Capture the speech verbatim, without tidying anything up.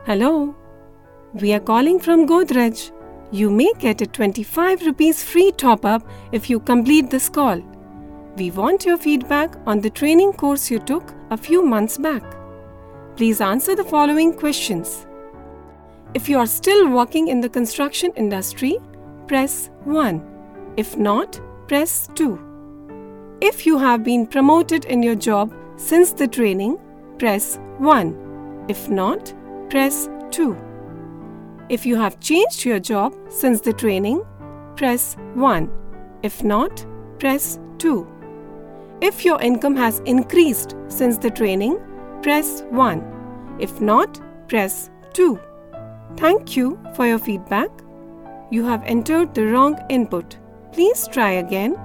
Hello, we are calling from Godrej. You may get a twenty-five rupees free top-up if you complete this call. We want your feedback on the training course you took a few months back. Please answer the following questions. If you are still working in the construction industry, press one. If not, press two. If you have been promoted in your job since the training, press one. If not, press two. If you have changed your job since the training, press one. If not, press two. If your income has increased since the training, press one. If not, press two. Thank you for your feedback. You have entered the wrong input. Please try again.